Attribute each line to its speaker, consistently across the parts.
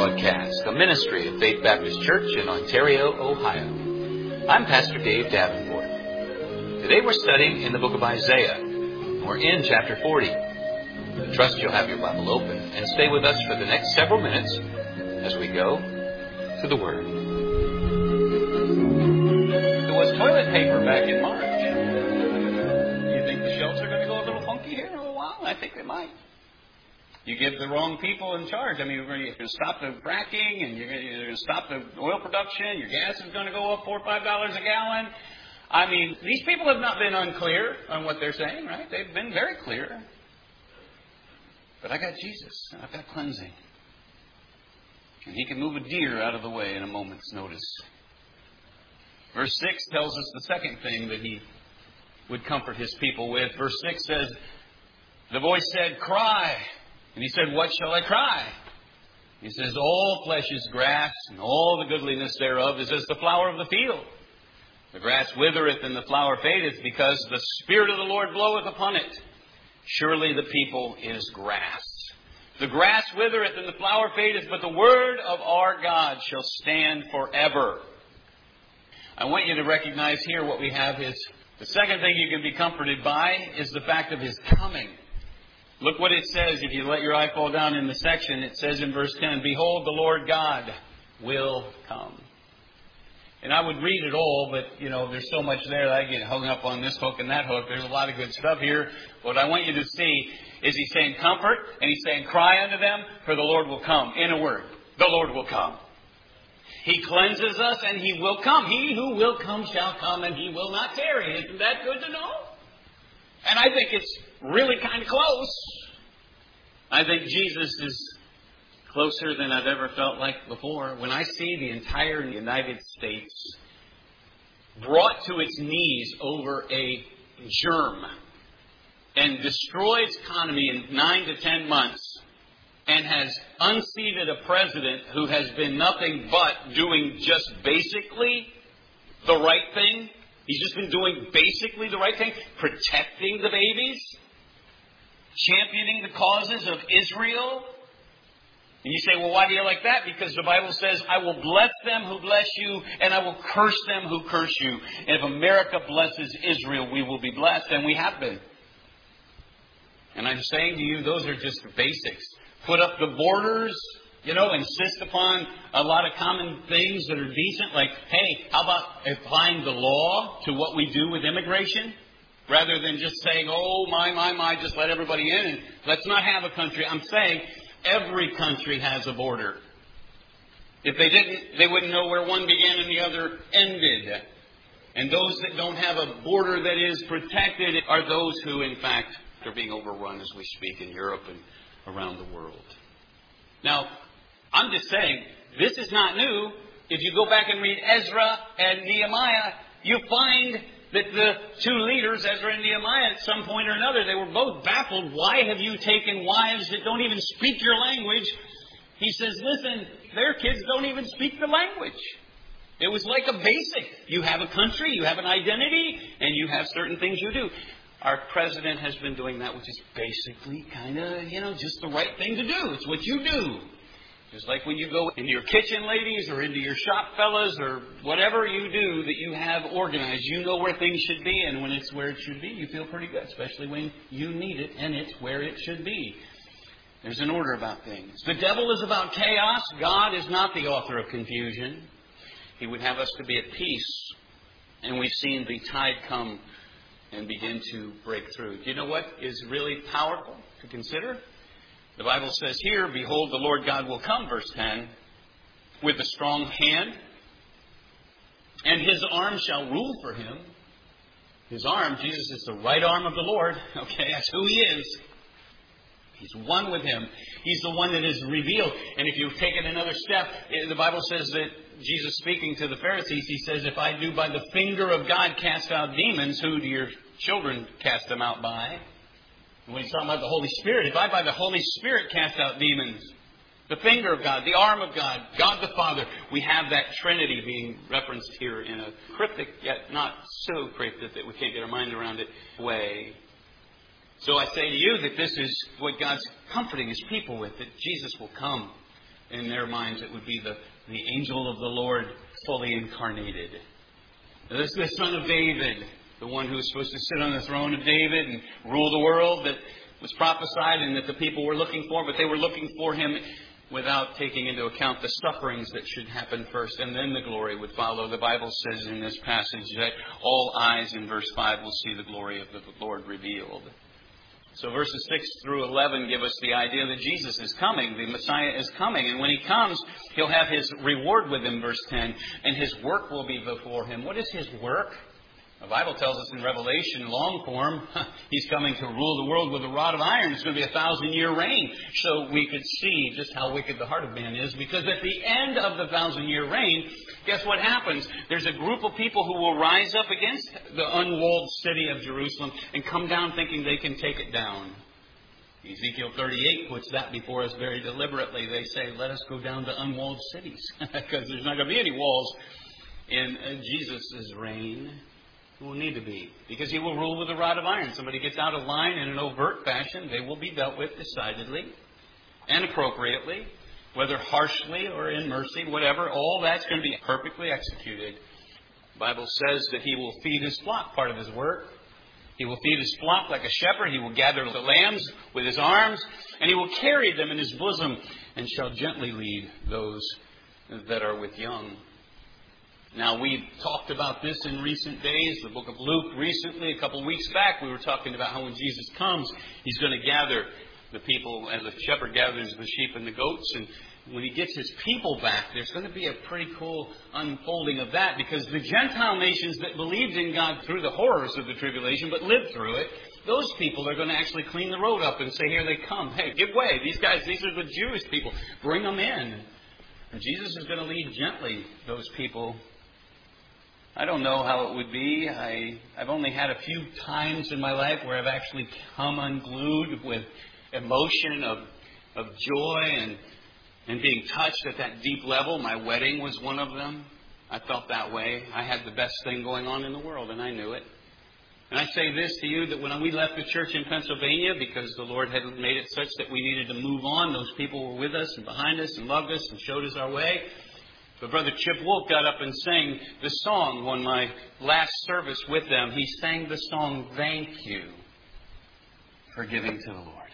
Speaker 1: broadcast, a ministry of Faith Baptist Church in Ontario, Ohio. I'm Pastor Dave Davenport. Today we're studying in the book of Isaiah. We're in chapter 40. I trust you'll have your Bible open and stay with us for the next several minutes as we go to the Word. There was toilet paper back in March. You think the shelves are going to go a little funky here in a little while? I think they might. You give the wrong people in charge. I mean, you're going to stop the fracking, and you're going to stop the oil production. Your gas is going to go up $4 or $5 a gallon. I mean, these people have not been unclear on what they're saying, right? They've been very clear. But I got Jesus, and I've got cleansing. And He can move a deer out of the way in a moment's notice. Verse 6 tells us the second thing that He would comfort His people with. Verse 6 says, the voice said, cry. And He said, what shall I cry? He says, all flesh is grass, and all the goodliness thereof is as the flower of the field. The grass withereth and the flower fadeth, because the Spirit of the Lord bloweth upon it. Surely the people is grass. The grass withereth and the flower fadeth, but the word of our God shall stand forever. I want you to recognize here what we have is, the second thing you can be comforted by is the fact of His coming. Look what it says. If you let your eye fall down in the section, it says in verse 10, behold, the Lord God will come. And I would read it all, but, there's so much there that I get hung up on this hook and that hook. There's a lot of good stuff here. What I want you to see is He's saying comfort, and He's saying cry unto them, for the Lord will come. In a word, the Lord will come. He cleanses us, and He will come. He who will come shall come, and He will not tarry. Isn't that good to know? And I think it's really kind of close. I think Jesus is closer than I've ever felt like before. When I see the entire United States brought to its knees over a germ and destroy its economy in 9 to 10 months and has unseated a president who has been nothing but doing just basically the right thing. He's just been doing basically the right thing, protecting the babies, championing the causes of Israel. And you say, well, why do you like that? Because the Bible says, I will bless them who bless you, and I will curse them who curse you. And if America blesses Israel, we will be blessed, and we have been. And I'm saying to you, those are just the basics. Put up the borders, insist upon a lot of common things that are decent. Like, hey, how about applying the law to what we do with immigration? Rather than just saying, oh, my, just let everybody in and let's not have a country. I'm saying every country has a border. If they didn't, they wouldn't know where one began and the other ended. And those that don't have a border that is protected are those who, in fact, are being overrun as we speak in Europe and around the world. Now, I'm just saying, this is not new. If you go back and read Ezra and Nehemiah, you find that the two leaders, Ezra and Nehemiah, at some point or another, they were both baffled. Why have you taken wives that don't even speak your language? He says, listen, their kids don't even speak the language. It was like a basic. You have a country, you have an identity, and you have certain things you do. Our president has been doing that, which is basically kind of, just the right thing to do. It's what you do. Just like when you go into your kitchen, ladies, or into your shop, fellas, or whatever you do that you have organized, you know where things should be, and when it's where it should be, you feel pretty good, especially when you need it and it's where it should be. There's an order about things. The devil is about chaos. God is not the author of confusion. He would have us to be at peace, and we've seen the tide come and begin to break through. Do you know what is really powerful to consider? The Bible says here, behold, the Lord God will come, verse 10, with a strong hand, and His arm shall rule for Him. His arm, Jesus is the right arm of the Lord. Okay, that's who He is. He's one with Him. He's the one that is revealed. And if you've taken another step, the Bible says that Jesus speaking to the Pharisees, He says, if I do by the finger of God cast out demons, who do your children cast them out by? When He's talking about the Holy Spirit, if I by the Holy Spirit cast out demons, the finger of God, the arm of God, God the Father, we have that Trinity being referenced here in a cryptic, yet not so cryptic that we can't get our mind around it, way. So I say to you that this is what God's comforting His people with, that Jesus will come In their minds, it would be the angel of the Lord fully incarnated. This is the son of David, the one who was supposed to sit on the throne of David and rule the world, that was prophesied and that the people were looking for, but they were looking for him without taking into account the sufferings that should happen first, and then the glory would follow. The Bible says in this passage that all eyes, in verse 5, will see the glory of the Lord revealed. So verses 6 through 11 give us the idea that Jesus is coming. The Messiah is coming. And when He comes, He'll have His reward with Him, verse 10. And His work will be before Him. What is His work? The Bible tells us in Revelation, long form, He's coming to rule the world with a rod of iron. It's going to be a 1,000-year reign. So we could see just how wicked the heart of man is. Because at the end of the 1,000-year reign, guess what happens? There's a group of people who will rise up against the unwalled city of Jerusalem and come down thinking they can take it down. Ezekiel 38 puts that before us very deliberately. They say, let us go down to unwalled cities. Because there's not going to be any walls in Jesus' reign. It will need to be. Because He will rule with a rod of iron. Somebody gets out of line in an overt fashion, they will be dealt with decidedly and appropriately. Whether harshly or in mercy, whatever, all that's going to be perfectly executed. The Bible says that He will feed His flock, part of His work. He will feed His flock like a shepherd. He will gather the lambs with His arms, and He will carry them in His bosom, and shall gently lead those that are with young. Now, we've talked about this in recent days. The book of Luke recently, a couple of weeks back, we were talking about how when Jesus comes, He's going to gather the people as a shepherd gathers the sheep and the goats. And when He gets His people back, there's going to be a pretty cool unfolding of that, because the Gentile nations that believed in God through the horrors of the tribulation but lived through it, those people are going to actually clean the road up and say, here they come. Hey, give way. These guys, these are the Jewish people. Bring them in. And Jesus is going to lead gently those people. I don't know how it would be. I've only had a few times in my life where I've actually come unglued with emotion of joy and being touched at that deep level. My wedding was one of them. I felt that way. I had the best thing going on in the world, and I knew it. And I say this to you, that when we left the church in Pennsylvania, because the Lord had made it such that we needed to move on, those people were with us and behind us and loved us and showed us our way. But Brother Chip Wolf got up and sang the song on my last service with them. He sang the song, Thank You for Giving to the Lord.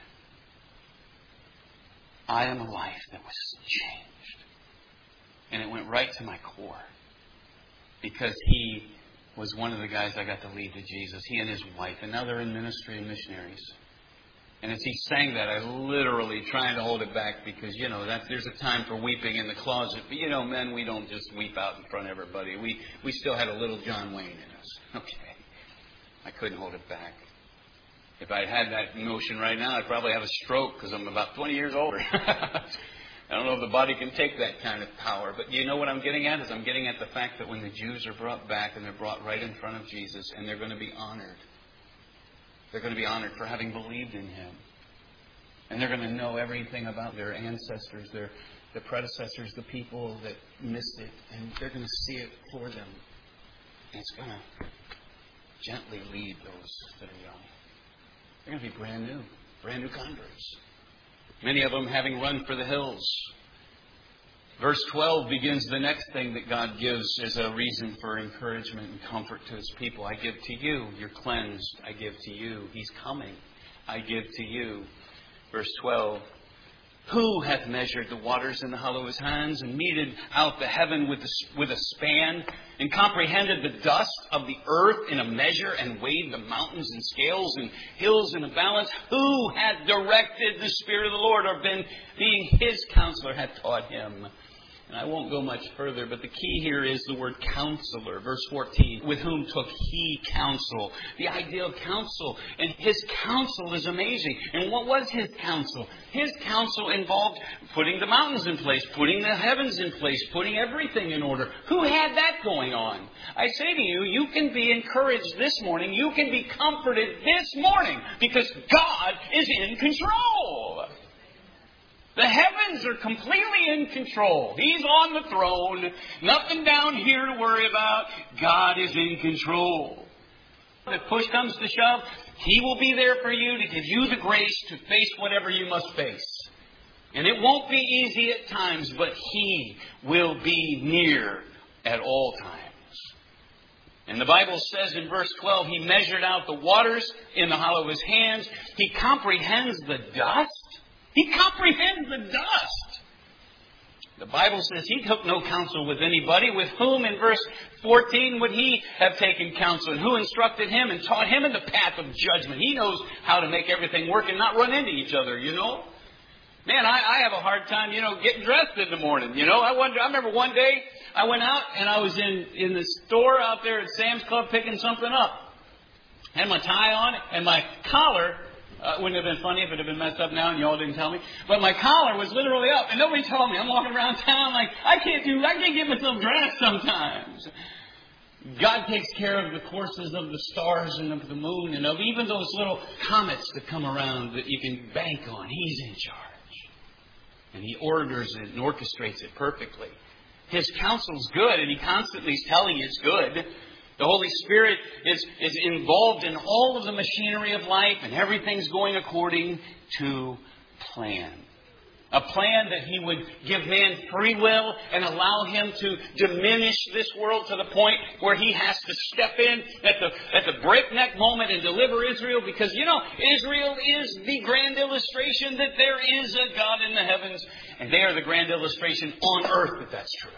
Speaker 1: I am a life that was changed. And it went right to my core. Because he was one of the guys I got to lead to Jesus. He and his wife. And now they're in ministry and missionaries. And as he sang that, I literally trying to hold it back because, that there's a time for weeping in the closet. But, men, we don't just weep out in front of everybody. We still had a little John Wayne in us. Okay. I couldn't hold it back. If I had that notion right now, I'd probably have a stroke because I'm about 20 years older. I don't know if the body can take that kind of power. But you know what I'm getting at? I'm getting at the fact that when the Jews are brought back and they're brought right in front of Jesus and they're going to be honored. They're going to be honored for having believed in Him. And they're going to know everything about their ancestors, their predecessors, the people that missed it. And they're going to see it for them. And it's going to gently lead those that are young. They're going to be brand new converts. Many of them having run for the hills. Verse 12 begins the next thing that God gives as a reason for encouragement and comfort to His people. I give to you. You're cleansed. I give to you. He's coming. I give to you. Verse 12. Who hath measured the waters in the hollow of His hands, and meted out the heaven with a span, and comprehended the dust of the earth in a measure, and weighed the mountains in scales, and hills in a balance? Who hath directed the Spirit of the Lord, or being His counselor, hath taught Him? And I won't go much further, but the key here is the word counselor. Verse 14, with whom took He counsel? The idea of counsel. And His counsel is amazing. And what was His counsel? His counsel involved putting the mountains in place, putting the heavens in place, putting everything in order. Who had that going on? I say to you, you can be encouraged this morning. You can be comforted this morning because God is in control. The heavens are completely in control. He's on the throne. Nothing down here to worry about. God is in control. If push comes to shove, He will be there for you to give you the grace to face whatever you must face. And it won't be easy at times, but He will be near at all times. And the Bible says in verse 12, He measured out the waters in the hollow of His hands. He comprehends the dust. He comprehends the dust. The Bible says He took no counsel with anybody. With whom, in verse 14, would He have taken counsel? And who instructed Him and taught Him in the path of judgment? He knows how to make everything work and not run into each other, you know. Man, I have a hard time, getting dressed in the morning, I remember one day I went out and I was in the store out there at Sam's Club picking something up. Had my tie on and my collar, wouldn't have been funny if it had been messed up now and you all didn't tell me, but my collar was literally up and nobody told me. I'm walking around town like, I can't get myself dressed sometimes. God takes care of the courses of the stars and of the moon and of even those little comets that come around that you can bank on. He's in charge. And He orders it and orchestrates it perfectly. His counsel's good, and He constantly is telling you it's good. The Holy Spirit is involved in all of the machinery of life, and everything's going according to plan. A plan that He would give man free will and allow him to diminish this world to the point where He has to step in at the breakneck moment and deliver Israel. Because, Israel is the grand illustration that there is a God in the heavens. And they are the grand illustration on earth that that's true.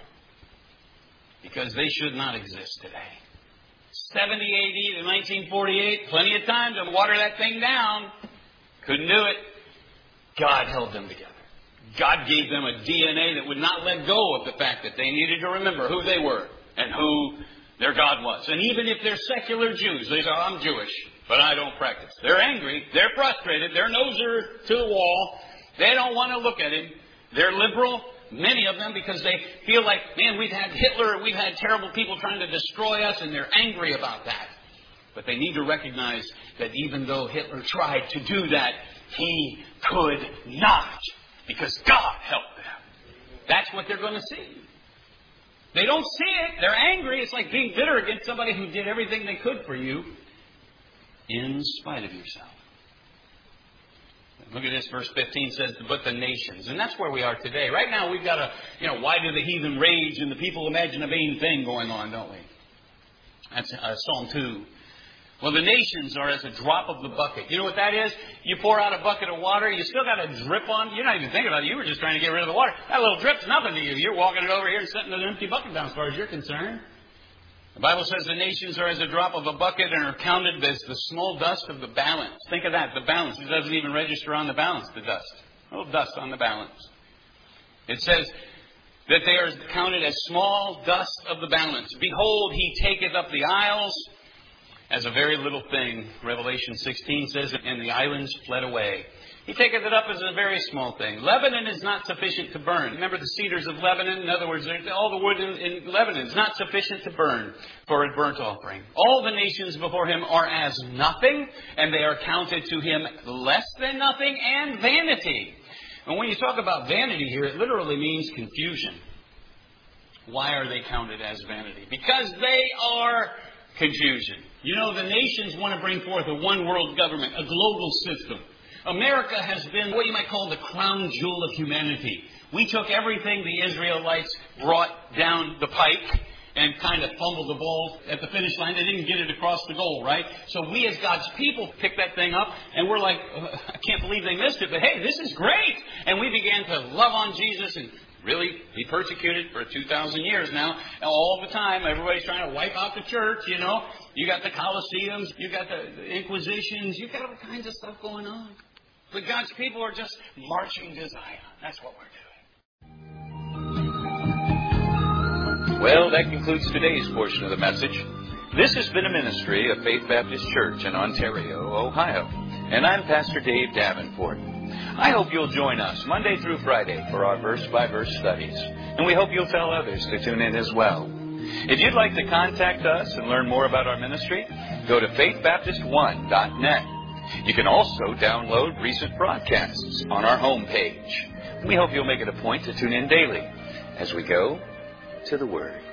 Speaker 1: Because they should not exist today. 70 AD to 1948, plenty of time to water that thing down. Couldn't do it. God held them together. God gave them a DNA that would not let go of the fact that they needed to remember who they were and who their God was. And even if they're secular Jews, they say, I'm Jewish, but I don't practice. They're angry. They're frustrated. Their nose are to the wall. They don't want to look at Him. They're liberal, many of them, because they feel like, man, we've had Hitler, we've had terrible people trying to destroy us, and they're angry about that. But they need to recognize that even though Hitler tried to do that, he could not. Because God helped them. That's what they're going to see. They don't see it. They're angry. It's like being bitter against somebody who did everything they could for you in spite of yourself. Look at this. Verse 15 says, but the nations. And that's where we are today. Right now we've got why do the heathen rage and the people imagine a vain thing going on, don't we? That's Psalm 2. Well, the nations are as a drop of the bucket. You know what that is? You pour out a bucket of water, you still got a drip on. You're not even thinking about it. You were just trying to get rid of the water. That little drip's nothing to you. You're walking it over here and setting an empty bucket down as far as you're concerned. The Bible says the nations are as a drop of a bucket and are counted as the small dust of the balance. Think of that, the balance. It doesn't even register on the balance, the dust. A little dust on the balance. It says that they are counted as small dust of the balance. Behold, He taketh up the isles as a very little thing. Revelation 16 says, and the islands fled away. He taketh it up as a very small thing. Lebanon is not sufficient to burn. Remember the cedars of Lebanon? In other words, all the wood in Lebanon is not sufficient to burn for a burnt offering. All the nations before Him are as nothing, and they are counted to Him less than nothing and vanity. And when you talk about vanity here, it literally means confusion. Why are they counted as vanity? Because they are confusion. The nations want to bring forth a one world government, a global system. America has been what you might call the crown jewel of humanity. We took everything the Israelites brought down the pike and kind of fumbled the ball at the finish line. They didn't get it across the goal, right? So we as God's people picked that thing up and we're like, I can't believe they missed it, but hey, this is great. And we began to love on Jesus and really be persecuted for 2,000 years now. All the time, everybody's trying to wipe out the church, You got the Colosseums, you got the Inquisitions, you got all kinds of stuff going on. But God's people are just marching to Zion. That's what we're doing. Well, that concludes today's portion of the message. This has been a ministry of Faith Baptist Church in Ontario, Ohio. And I'm Pastor Dave Davenport. I hope you'll join us Monday through Friday for our verse-by-verse studies. And we hope you'll tell others to tune in as well. If you'd like to contact us and learn more about our ministry, go to faithbaptist1.net. You can also download recent broadcasts on our homepage. We hope you'll make it a point to tune in daily as we go to the Word.